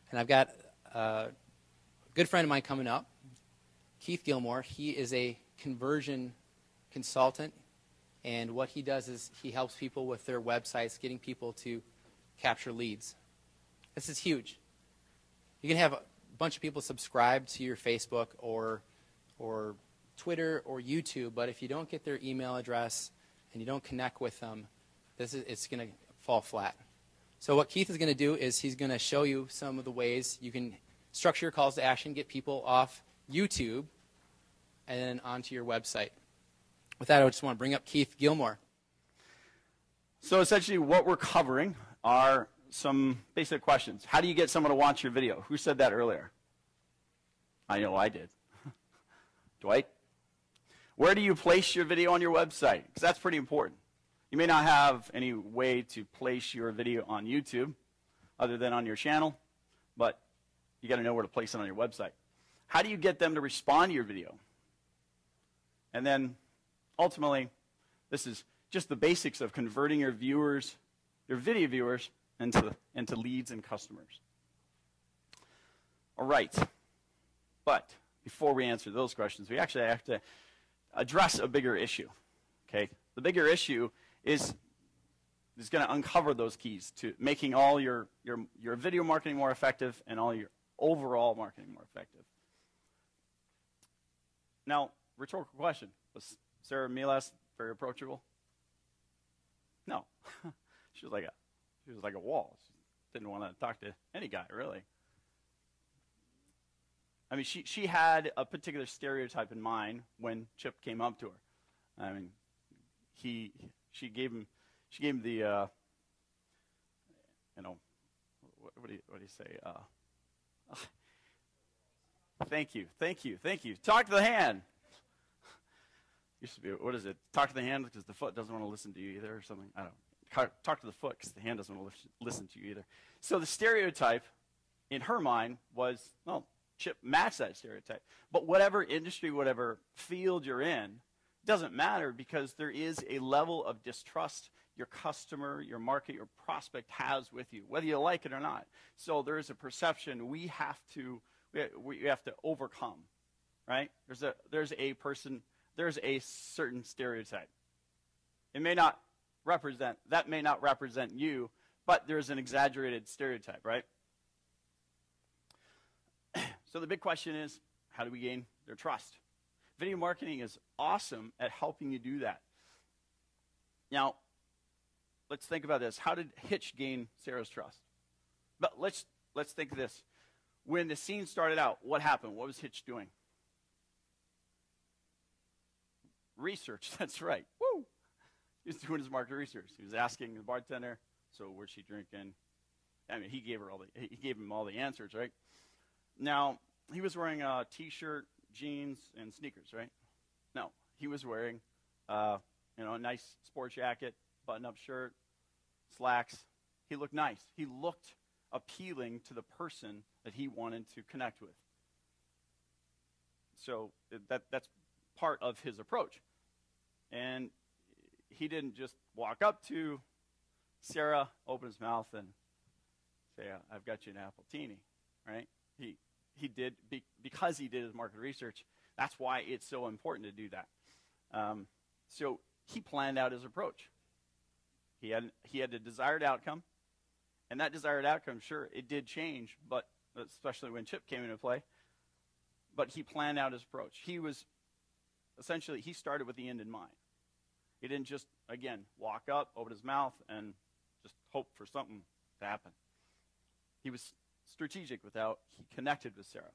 And I've got a good friend of mine coming up, Keith Gilmore. He is a conversion consultant, and what he does is he helps people with their websites, getting people to capture leads. This is huge. You can have a bunch of people subscribe to your Facebook or Twitter or YouTube, but if you don't get their email address and you don't connect with them, it's going to fall flat. So what Keith is going to do is he's going to show you some of the ways you can structure your calls to action, get people off YouTube and then onto your website. With that, I just want to bring up Keith Gilmore. So essentially what we're covering are some basic questions. How do you get someone to watch your video? Who said that earlier? I know I did. Dwight? Where do you place your video on your website? Because that's pretty important. You may not have any way to place your video on YouTube other than on your channel, but you got to know where to place it on your website. How do you get them to respond to your video? And then ultimately, this is just the basics of converting your viewers, your video viewers, into leads and customers. All right. But before we answer those questions, we actually have to address a bigger issue. Okay? The bigger issue is going to uncover those keys to making all your video marketing more effective and all your overall marketing more effective. Now, rhetorical question. Was Sarah Milas very approachable? No. She was like a wall. She didn't want to talk to any guy, really. I mean, she had a particular stereotype in mind when Chip came up to her. I mean, she gave him the what do you say? Thank you. Talk to the hand. Used to be, what is it? Talk to the hand because the foot doesn't want to listen to you either, or something. I don't know. Talk to the foot because the hand doesn't want to listen to you either. So the stereotype in her mind was, well, Chip matched that stereotype. But whatever industry, whatever field you're in, doesn't matter because there is a level of distrust your customer, your market, your prospect has with you, whether you like it or not. So there is a perception we have to overcome, right? There's a certain stereotype. That may not represent you, but there's an exaggerated stereotype, right? So the big question is, how do we gain their trust? Video marketing is awesome at helping you do that. Now, let's think about this. How did Hitch gain Sarah's trust? But let's think of this. When the scene started out, what happened? What was Hitch doing? Research, that's right. Woo! He was doing his market research. He was asking the bartender, so where's she drinking? I mean, he gave him all the answers, right? Now, he was wearing a T-shirt, jeans, and sneakers, right? No, he was wearing, a nice sports jacket, button-up shirt, slacks. He looked nice. He looked appealing to the person that he wanted to connect with. So that's part of his approach. And he didn't just walk up to Sarah, open his mouth, and say, I've got you an appletini, right? He did, because he did his market research, that's why it's so important to do that. So he planned out his approach. He had a desired outcome, and that desired outcome, sure, it did change, but especially when Chip came into play, but he planned out his approach. He started with the end in mind. He didn't just, again, walk up, open his mouth, and just hope for something to happen. He was strategic he connected with Sarah.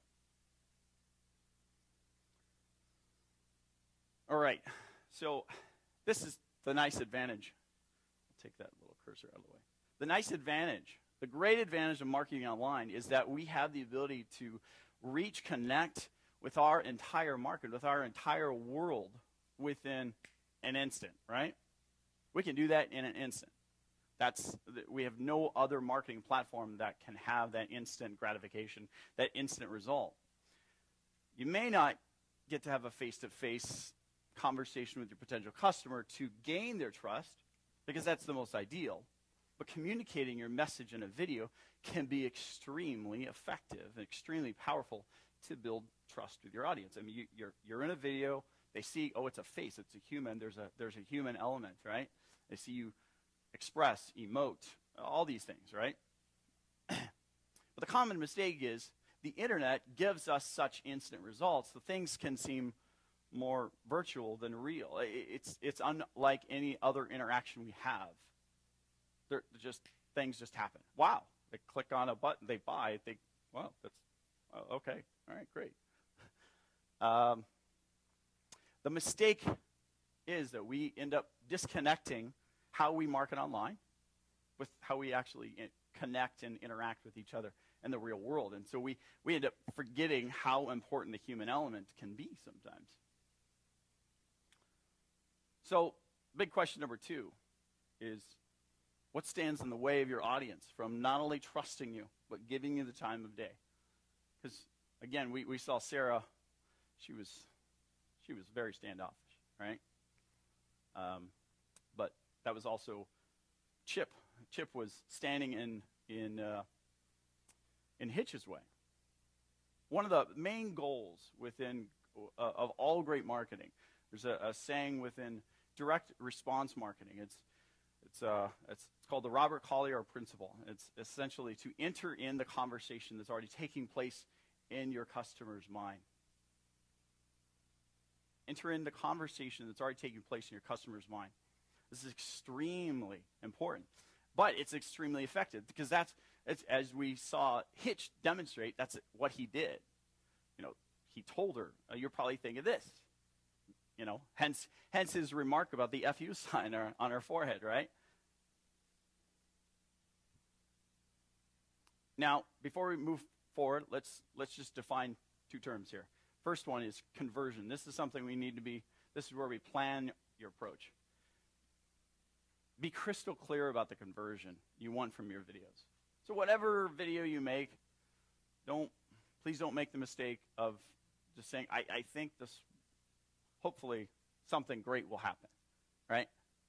All right, so this is the nice advantage. I'll take that little cursor out of the way. The nice advantage, the great advantage of marketing online is that we have the ability to connect with our entire market, with our entire world within an instant, right? We can do that in an instant. We have no other marketing platform that can have that instant gratification, that instant result. You may not get to have a face-to-face conversation with your potential customer to gain their trust, because that's the most ideal. But communicating your message in a video can be extremely effective and extremely powerful to build trust with your audience. I mean, you're in a video. They see, oh, it's a face. It's a human. There's a human element, right? They see you express, emote, all these things, right? But the common mistake is the internet gives us such instant results. The things can seem more virtual than real. It's unlike any other interaction we have. Things just happen. Wow. They click on a button, they buy it, wow, that's, okay, all right, great. The mistake is that we end up disconnecting how we market online with how we actually connect and interact with each other in the real world. And so we end up forgetting how important the human element can be sometimes. So, big question number 2 is, what stands in the way of your audience from not only trusting you, but giving you the time of day? Because, again, we saw Sarah, she was very standoffish, right? But that was also Chip. Chip was standing in Hitch's way. One of the main goals of all great marketing, there's a saying within direct response marketing. It's called the Robert Collier principle. It's essentially to enter in the conversation that's already taking place in your customer's mind. Enter in the conversation that's already taking place in your customer's mind. This is extremely important, but it's extremely effective because it's as we saw Hitch demonstrate, that's what he did. He told her, "You're probably thinking this." Hence his remark about the FU sign on her forehead, right? Now, before we move forward, let's just define 2 terms here. First one is conversion. This is something this is where we plan your approach. Be crystal clear about the conversion you want from your videos. So whatever video you make, please don't make the mistake of just saying, I think this, hopefully something great will happen, right?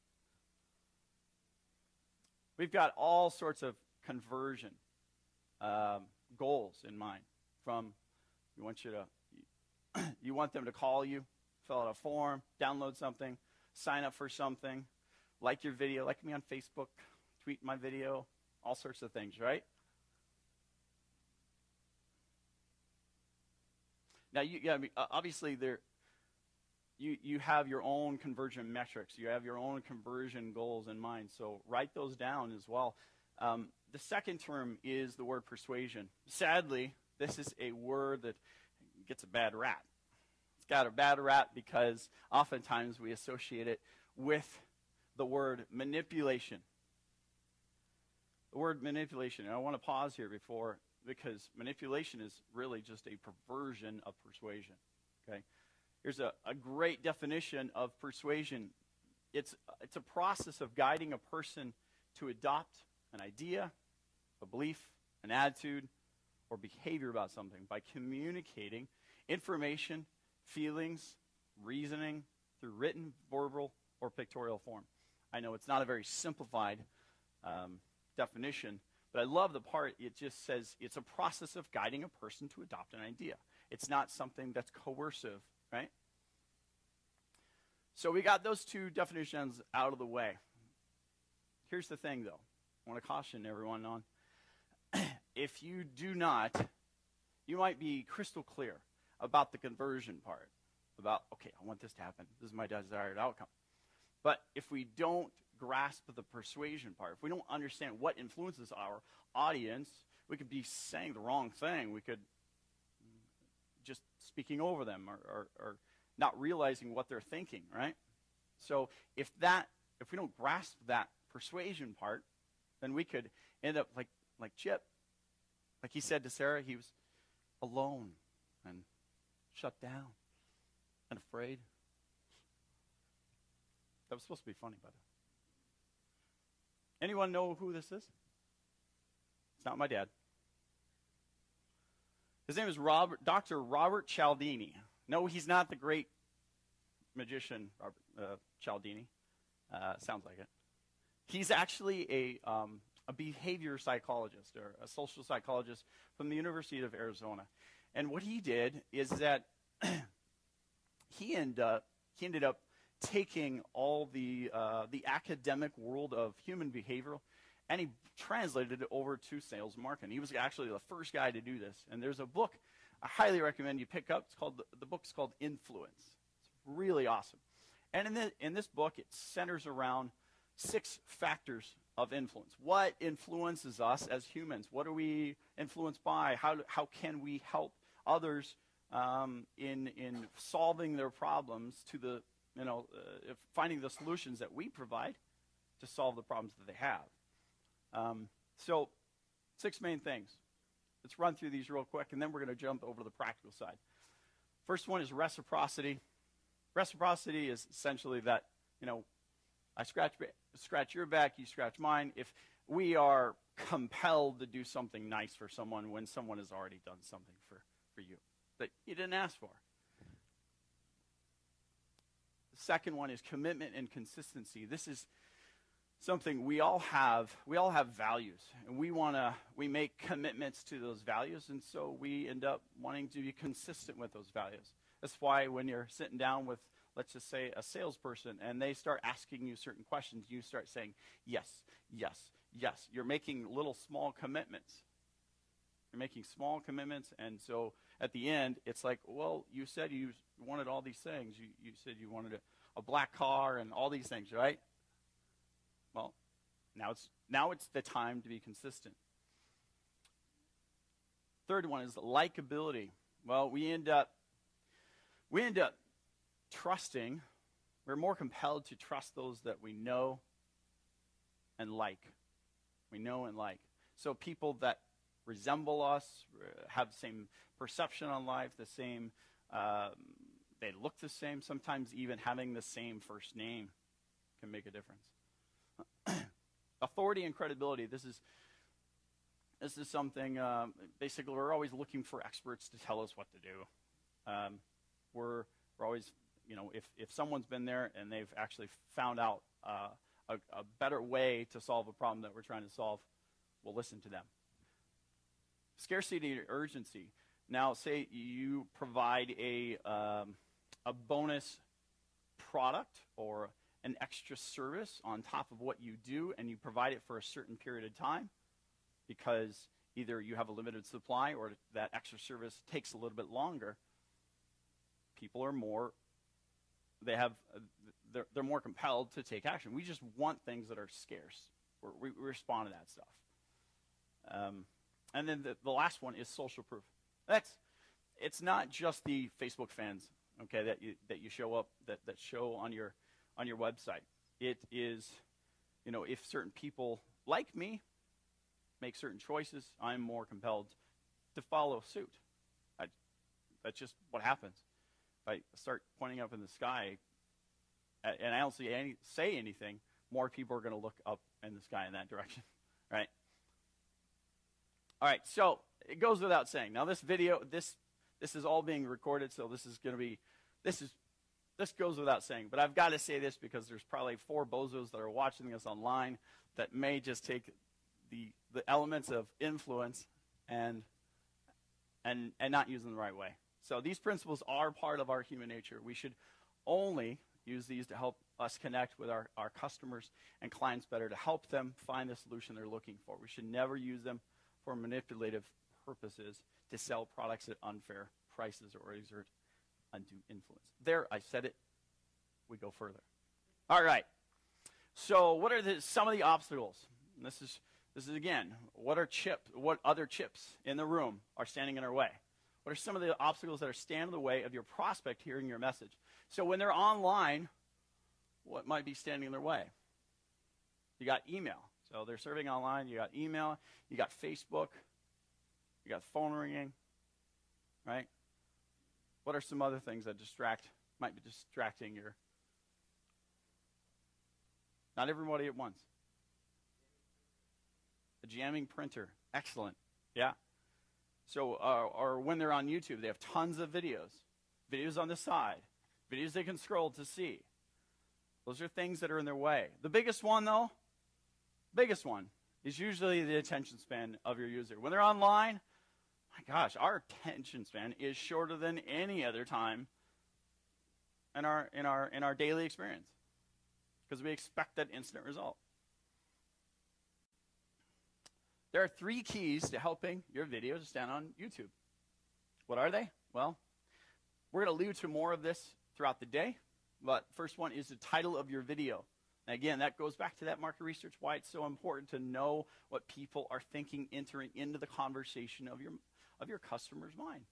We've got all sorts of conversion goals in mind. You want them to call you, fill out a form, download something, sign up for something, like your video, like me on Facebook, tweet my video, all sorts of things, right? Now, obviously, you have your own conversion metrics. You have your own conversion goals in mind, so write those down as well. The second term is the word persuasion. Sadly, this is a word that gets a bad rap. It's got a bad rap because oftentimes we associate it with the word manipulation. The word manipulation, and I want to pause here because manipulation is really just a perversion of persuasion. Okay? Here's a great definition of persuasion. It's a process of guiding a person to adopt an idea, a belief, an attitude, or behavior about something by communicating information, feelings, reasoning through written, verbal, or pictorial form. I know it's not a very simplified definition, but I love the part it just says it's a process of guiding a person to adopt an idea. It's not something that's coercive, right? So we got those 2 definitions out of the way. Here's the thing, though. I want to caution everyone on, if you do not, you might be crystal clear about the conversion part, about, okay, I want this to happen. This is my desired outcome. But if we don't grasp the persuasion part, if we don't understand what influences our audience, we could be saying the wrong thing. We could just speaking over them or not realizing what they're thinking, right? So if we don't grasp that persuasion part, then we could end up like Chip. Like he said to Sarah, he was alone and shut down and afraid. That was supposed to be funny, by the way. Anyone know who this is? It's not my dad. His name is Dr. Robert Cialdini. No, he's not the great magician, Robert Cialdini. Sounds like it. He's actually a behavior psychologist or a social psychologist from the University of Arizona. And what he did is that he ended up taking all the academic world of human behavioral, and he translated it over to sales and marketing. He was actually the first guy to do this. And there's a book I highly recommend you pick up. It's called the book's called Influence. It's really awesome. And in this book, it centers around 6 factors of influence. What influences us as humans? What are we influenced by? How can we help others in solving their problems to the finding the solutions that we provide to solve the problems that they have. So 6 main things. Let's run through these real quick, and then we're going to jump over to the practical side. First one is reciprocity. Reciprocity is essentially that, I scratch your back, you scratch mine. If we are compelled to do something nice for someone when someone has already done something for you that you didn't ask for. The second one is commitment and consistency. This is something we all have. We all have values, and we make commitments to those values, and so we end up wanting to be consistent with those values. That's why when you're sitting down with, let's just say, a salesperson, and they start asking you certain questions, you start saying, yes, yes, yes. You're making little small commitments. You're making small commitments, and so at the end, it's like, well, you said you wanted all these things. You said you wanted a black car and all these things, right? Well, now it's the time to be consistent. Third one is likability. Well, we end up trusting. We're more compelled to trust those that we know and like. We know and like. So people that resemble us, have the same perception on life, the same, they look the same, sometimes even having the same first name can make a difference. Authority and credibility. This is something, basically we're always looking for experts to tell us what to do. We're always, if someone's been there and they've actually found out a better way to solve a problem that we're trying to solve, we'll listen to them. Scarcity and urgency. Now, say you provide a bonus product or an extra service on top of what you do, and you provide it for a certain period of time because either you have a limited supply or that extra service takes a little bit longer. People are more, they're more compelled to take action. We just want things that are scarce. We respond to that stuff. And then the last one is social proof. It's not just the Facebook fans, okay, that you show up that show on your website. It is, if certain people like me make certain choices, I'm more compelled to follow suit. That's just what happens. If I start pointing up in the sky and I don't say anything, more people are going to look up in the sky in that direction, right? All right, so it goes without saying. Now this video, this is all being recorded, so this goes without saying. But I've got to say this because there's probably 4 bozos that are watching this online that may just take the elements of influence and not use them the right way. So these principles are part of our human nature. We should only use these to help us connect with our customers and clients better, to help them find the solution they're looking for. We should never use them for manipulative purposes to sell products at unfair prices or exert undue influence. There, I said it. We go further. All right. So what are some of the obstacles? And this is again, what other chips in the room are standing in our way? What are some of the obstacles that are standing in the way of your prospect hearing your message? So when they're online, what might be standing in their way? You got email. So they're serving online. You got email. You got Facebook. You got phone ringing, right? What are some other things that might be distracting your? Not everybody at once. A jamming printer. Excellent. Yeah. So, or when they're on YouTube, they have tons of videos on the side, videos they can scroll to see. Those are things that are in their way. The biggest one, though, is usually the attention span of your user. When they're online, my gosh, our attention span is shorter than any other time in our daily experience, because we expect that instant result. There are 3 keys to helping your video to stand on YouTube. What are they? Well, we're going to allude to more of this throughout the day, but first one is the title of your video. And again, that goes back to that market research, why it's so important to know what people are thinking entering into the conversation of your customer's mind.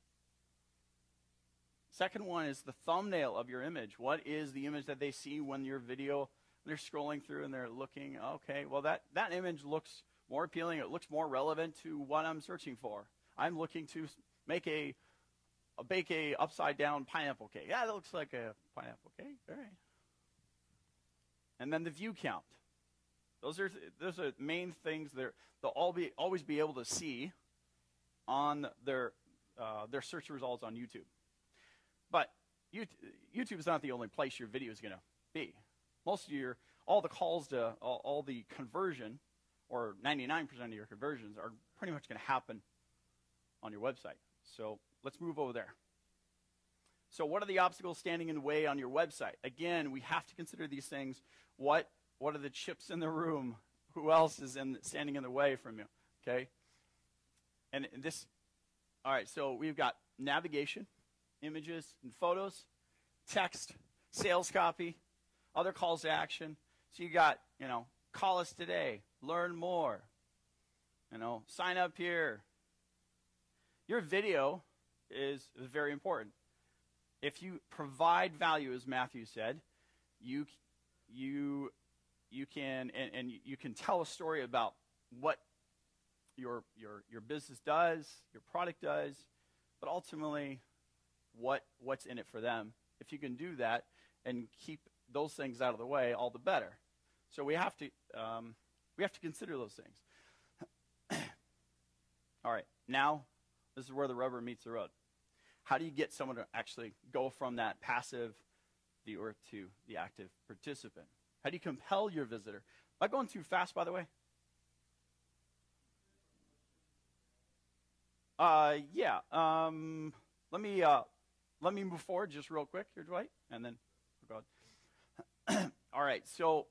Second one is the thumbnail of your image. What is the image that they see when your video, they're scrolling through and they're looking, okay, well that image looks more appealing, it looks more relevant to what I'm searching for. I'm looking to bake a upside down pineapple cake. Yeah, that looks like a pineapple cake. All right. And then the view count. Those are main things they'll always be able to see on their search results on YouTube. But YouTube is not the only place your video is going to be. Most of all the calls to all the conversion, or 99% of your conversions, are pretty much going to happen on your website. So let's move over there. So what are the obstacles standing in the way on your website? Again, we have to consider these things. What are the chips in the room? Who else is standing in the way from you? Okay? And this, all right, so we've got navigation, images and photos, text, sales copy, other calls to action. So you got, call us today, learn more, sign up here. Your video is very important. If you provide value, as Matthew said, you can you can tell a story about what your business does, your product does, but ultimately what's in it for them. If you can do that and keep those things out of the way, all the better. So we have to consider those things. All right, now this is where the rubber meets the road. How do you get someone to actually go from that passive viewer to the active participant? How do you compel your visitor? Am I going too fast, by the way? Yeah. Let me move forward just real quick here, Dwight, and then we'll go. All right. So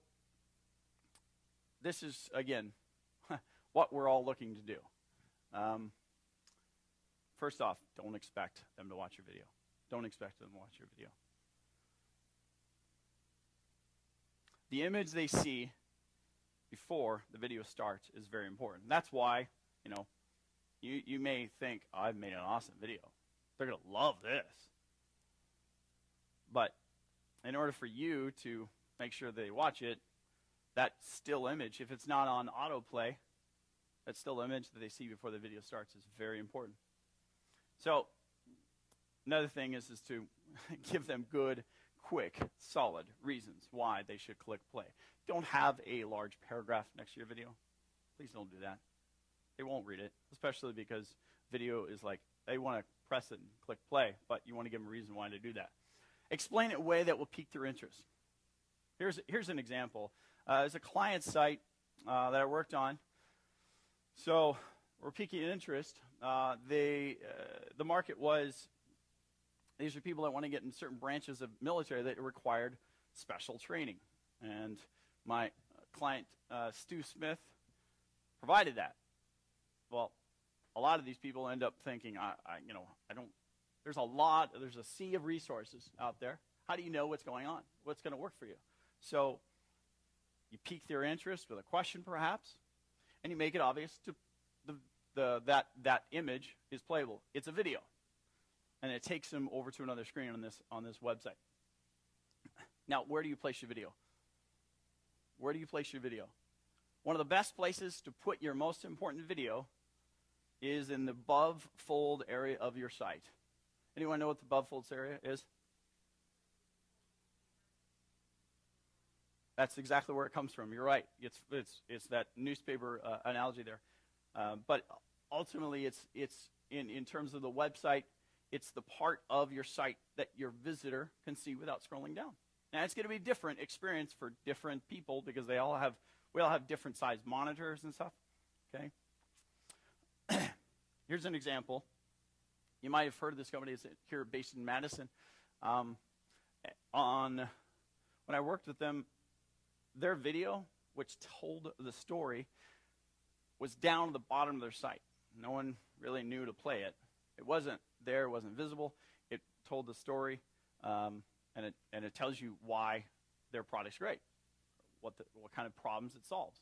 this is again what we're all looking to do. First off, don't expect them to watch your video. Don't expect them to watch your video. The image they see before the video starts is very important. That's why, you may think, oh, I've made an awesome video. They're going to love this. But in order for you to make sure they watch it, that still image, if it's not on autoplay, that still image that they see before the video starts is very important. So another thing is to give them good, quick, solid reasons why they should click play. Don't have a large paragraph next to your video. Please don't do that. They won't read it, especially because video is like, they want to press it and click play, but you want to give them a reason why to do that. Explain it in a way that will pique their interest. Here's an example. There's a client site that I worked on. So we're piquing interest. The market was, these are people that want to get in certain branches of military that required special training. And my client, Stu Smith, provided that. Well, a lot of these people end up thinking, there's a sea of resources out there. How do you know what's going on? What's going to work for you? So you pique their interest with a question perhaps, and you make it obvious to that image is playable. It's a video. And it takes them over to another screen on this website. Now, where do you place your video? Where do you place your video? One of the best places to put your most important video is in the above fold area of your site. Anyone know what the above folds area is? That's exactly where it comes from. You're right. It's that newspaper analogy there. But ultimately, it's in terms of the website, it's the part of your site that your visitor can see without scrolling down. Now, it's going to be a different experience for different people because we all have different size monitors and stuff. Okay? Here's an example. You might have heard of this company. It's here based in Madison. When I worked with them, their video, which told the story, was down at the bottom of their site. No one really knew to play it. It wasn't there. It wasn't visible. It told the story, and it tells you why their product's great, what kind of problems it solves.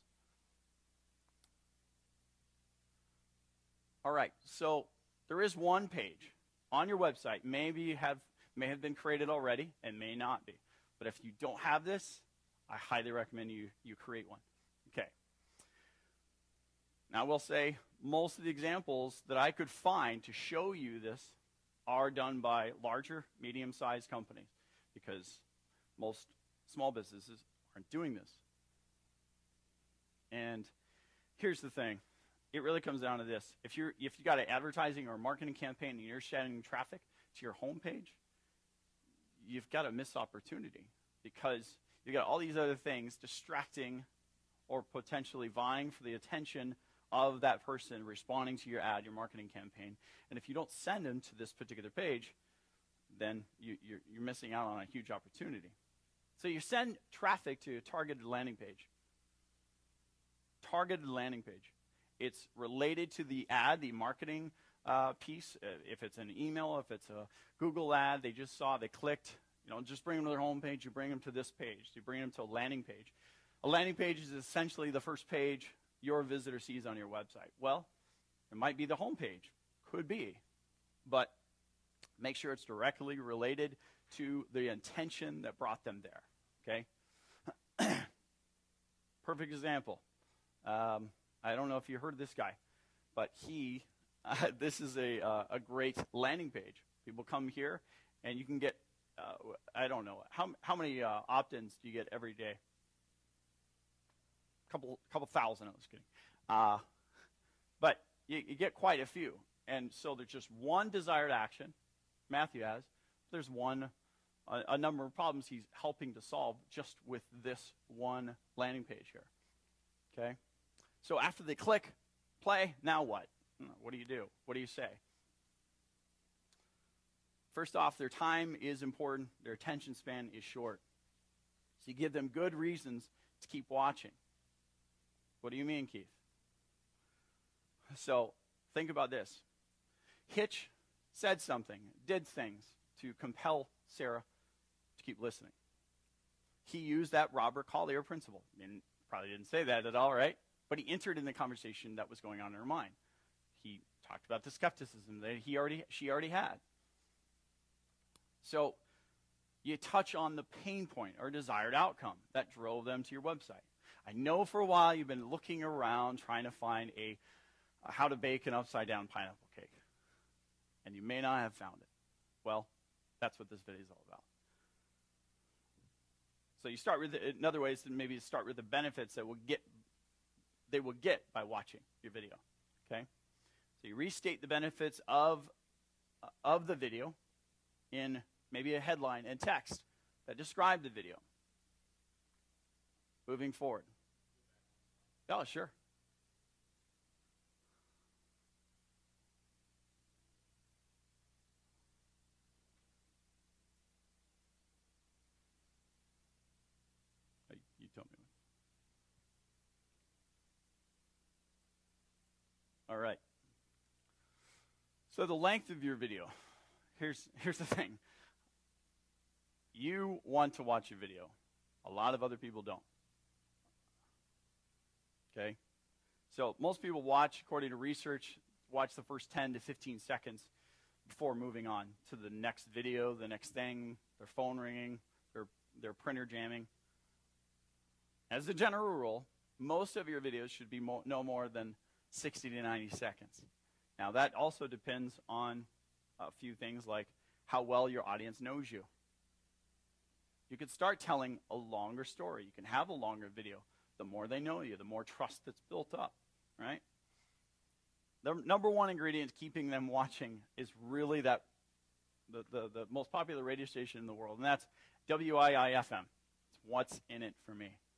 All right, so there is one page on your website. May have been created already and may not be. But if you don't have this, I highly recommend you create one. Okay. Now I will say most of the examples that I could find to show you this are done by larger, medium-sized companies because most small businesses aren't doing this. And here's the thing. It really comes down to this. If you got an advertising or marketing campaign and you're sending traffic to your homepage, you've got a missed opportunity because you've got all these other things distracting or potentially vying for the attention of that person responding to your ad, your marketing campaign. And if you don't send them to this particular page, then you're missing out on a huge opportunity. So you send traffic to a targeted landing page. Targeted landing page. It's related to the ad, the marketing piece. If it's an email, if it's a Google ad, they just saw, they clicked. Just bring them to their home page. You bring them to this page. You bring them to a landing page. A landing page is essentially the first page your visitor sees on your website. Well, it might be the home page. Could be. But make sure it's directly related to the intention that brought them there. Okay? Perfect example. I don't know if you heard this guy, but this is a great landing page. People come here, and you can get, I don't know, how many opt-ins do you get every day? Couple thousand, I was kidding. But you get quite a few. And so there's just one desired action Matthew has. There's a number of problems he's helping to solve just with this one landing page here. Okay? So after they click play, now what? What do you do? What do you say? First off, their time is important. Their attention span is short. So you give them good reasons to keep watching. What do you mean, Keith? So think about this. Hitch said something, did things to compel Sarah to keep listening. He used that Robert Collier principle. And probably didn't say that at all, right? But he entered in the conversation that was going on in her mind. He talked about the skepticism that she already had. So you touch on the pain point or desired outcome that drove them to your website. I know for a while you've been looking around trying to find how to bake an upside-down pineapple cake. And you may not have found it. Well, that's what this video is all about. So you start with, another way is to maybe start with the benefits that they will get by watching your video. Okay? So you restate the benefits of the video in maybe a headline and text that describe the video. Moving forward. Oh, sure. You tell me. All right. So the length of your video. Here's the thing. You want to watch your video. A lot of other people don't. Okay? So most people watch, according to research, watch the first 10 to 15 seconds before moving on to the next video, the next thing, their phone ringing, their printer jamming. As a general rule, most of your videos should be no more than 60 to 90 seconds. Now, that also depends on a few things like how well your audience knows you. You could start telling a longer story. You can have a longer video. The more they know you, the more trust that's built up, right? The number one ingredient keeping them watching is really the most popular radio station in the world, and that's WIIFM. It's what's in it for me.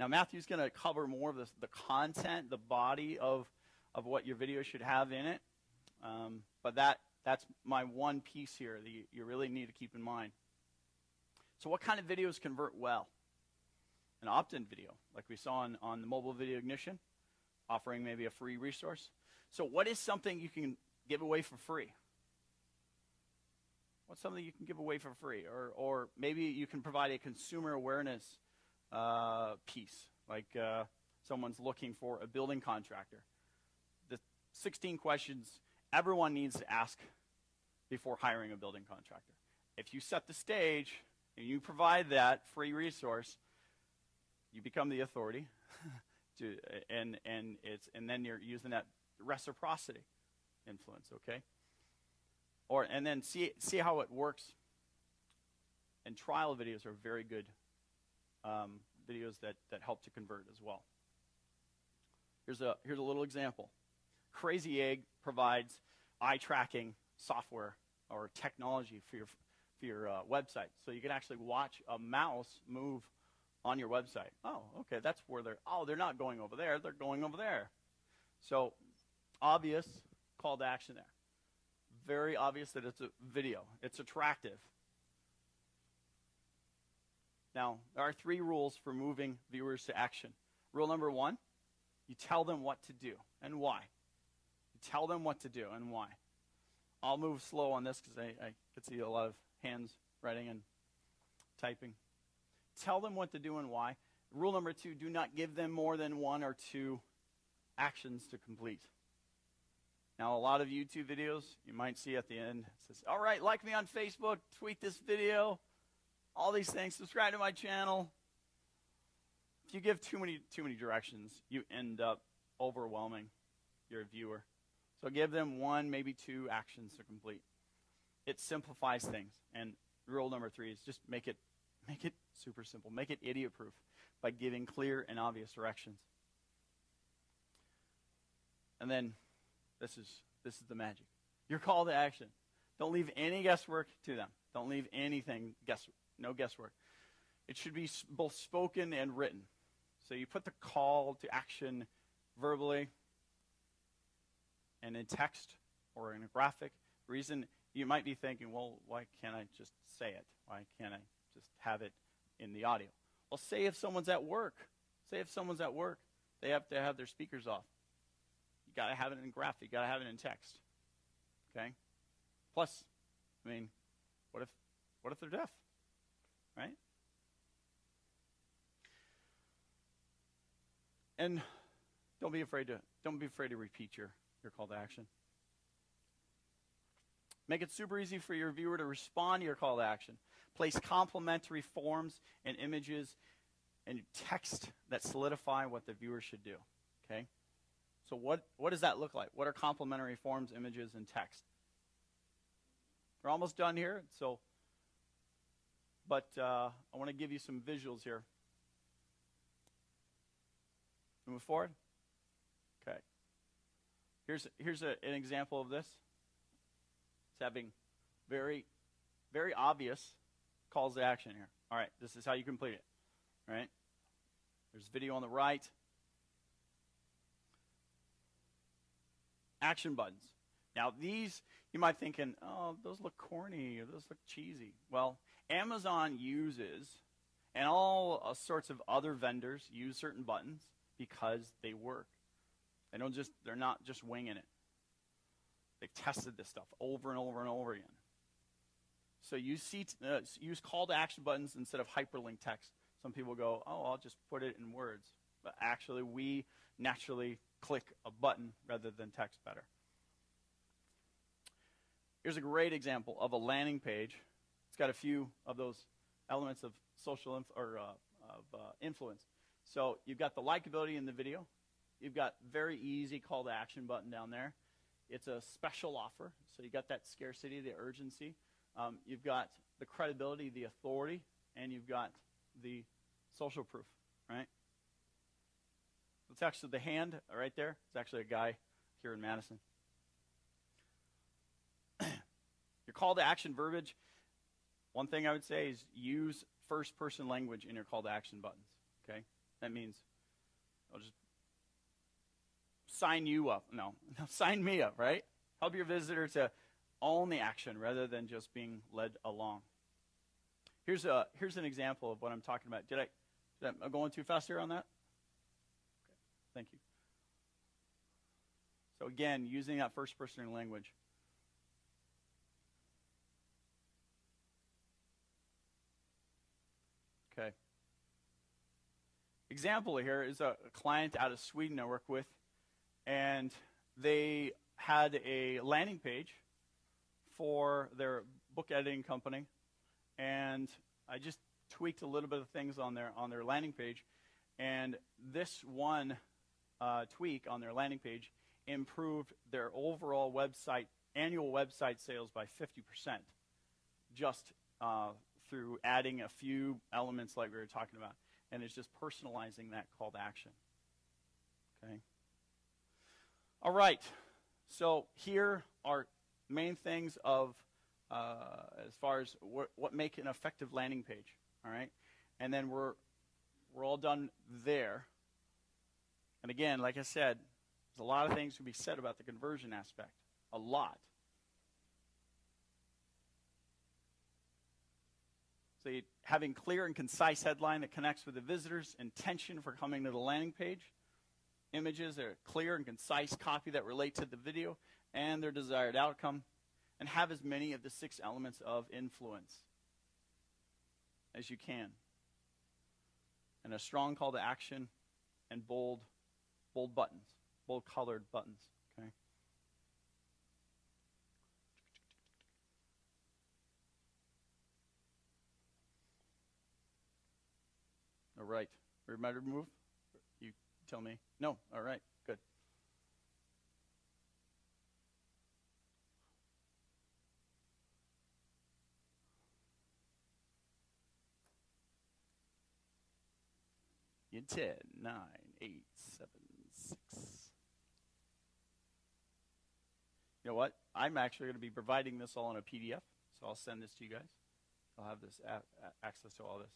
Now, Matthew's going to cover more of the content, the body of what your video should have in it. But that's my one piece here that you really need to keep in mind. So what kind of videos convert well? An opt-in video, like we saw on the Mobile Video Ignition, offering maybe a free resource. So what is something you can give away for free? What's something you can give away for free? Or maybe you can provide a consumer awareness piece, like someone's looking for a building contractor. The 16 questions everyone needs to ask before hiring a building contractor. If you set the stage and you provide that free resource, you become the authority, and then you're using that reciprocity influence, okay? And then see how it works. And trial videos are very good videos that help to convert as well. Here's a little example. Crazy Egg provides eye tracking software or technology for your website, so you can actually watch a mouse move on your website. Oh, okay, that's where they're not going over there, they're going over there. So, obvious call to action there. Very obvious that it's a video. It's attractive. Now, there are 3 rules for moving viewers to action. Rule number 1, you tell them what to do and why. You tell them what to do and why. I'll move slow on this because I could see a lot of hands writing and typing. Tell them what to do and why. Rule number 2, do not give them more than 1 or 2 actions to complete. Now, a lot of YouTube videos, you might see at the end, it says, all right, like me on Facebook, tweet this video, all these things, subscribe to my channel. If you give too many directions, you end up overwhelming your viewer. So give them 1, maybe 2 actions to complete. It simplifies things. And rule number 3 is just make it super simple. Make it idiot-proof by giving clear and obvious directions. And then this is the magic. Your call to action. Don't leave any guesswork to them. Don't leave anything no guesswork. It should be both spoken and written. So you put the call to action verbally and in text or in a graphic. Reason you might be thinking, well, why can't I just say it? Why can't I just have it in the audio? Well, say if someone's at work. They have to have their speakers off. You got to have it in graphic. You got to have it in text. Okay? Plus, I mean, what if they're deaf? Right? And don't be afraid to repeat your call to action. Make it super easy for your viewer to respond to your call to action. Place complementary forms and images and text that solidify what the viewer should do. Okay? So what does that look like? What are complementary forms, images, and text? We're almost done here, but I want to give you some visuals here. Move forward. Okay. Here's an example of this. It's having very, very obvious calls to action here. All right, this is how you complete it. All right. There's video on the right. Action buttons. Now these, you might thinking, oh, those look corny, or those look cheesy. Well, Amazon uses, and all sorts of other vendors use certain buttons because they work. They're not just winging it. They've tested this stuff over and over and over again. So use call to action buttons instead of hyperlink text. Some people go, oh, I'll just put it in words. But actually, we naturally click a button rather than text better. Here's a great example of a landing page. It's got a few of those elements of social influence. So you've got the likability in the video. You've got very easy call to action button down there. It's a special offer, so you got that scarcity, the urgency. You've got the credibility, the authority, and you've got the social proof, right? It's actually the hand right there. It's actually a guy here in Madison. Your call to action verbiage, one thing I would say is use first-person language in your call to action buttons, okay? That means I'll just sign you up. No, sign me up, right? Help your visitor to own the action rather than just being led along. Here's an example of what I'm talking about. Did I going too fast here on that? Okay, thank you. So again, using that first person language. Okay. Example here is a client out of Sweden I work with, and they had a landing page for their book editing company, and I just tweaked a little bit of things on their landing page, and this one tweak on their landing page improved their overall annual website sales by 50%, just through adding a few elements like we were talking about, and it's just personalizing that call to action. Okay. All right. So here are main things of as far as what make an effective landing page. All right, and then we're all done there. And again, like I said, there's a lot of things to be said about the conversion aspect. A lot. So having clear and concise headline that connects with the visitor's intention for coming to the landing page. Images that are clear and concise copy that relate to the video and their desired outcome. And have as many of the 6 elements of influence as you can. And a strong call to action and bold buttons, bold colored buttons. Okay. All right. Ready to move? You tell me. No. All right. Good. In 10, 9, 8, 7, 6. You know what? I'm actually going to be providing this all in a PDF, so I'll send this to you guys. I'll have this access to all this.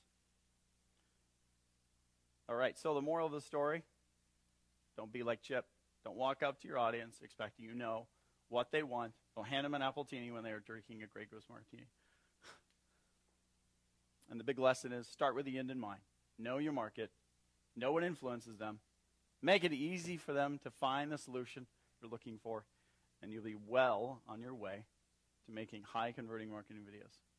All right, so the moral of the story, don't be like Chip. Don't walk up to your audience expecting you know what they want. Don't hand them an Appletini when they are drinking a Grey Goose Martini. And the big lesson is start with the end in mind. Know your market. Know what influences them. Make it easy for them to find the solution they're looking for, and you'll be well on your way to making high-converting marketing videos.